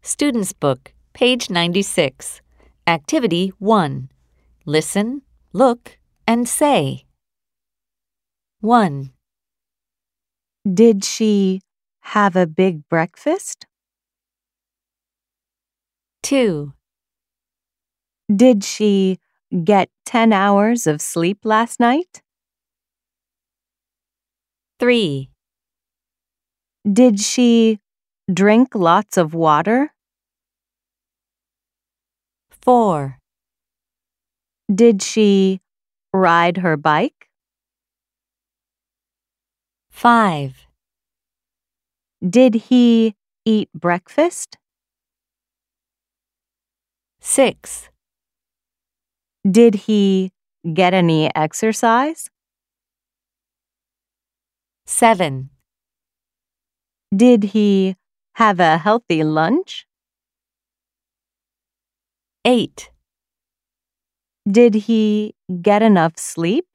Student's Book, page 96. Activity 1. Listen, look, and say. 1, Did she have a big breakfast? 2, Did she get 10 hours of sleep last night? 3, Did she drink lots of water? 4, Did she ride her bike? 5, Did he eat breakfast? 6, Did he get any exercise? 7, Did he have a healthy lunch? 8, Did he get enough sleep?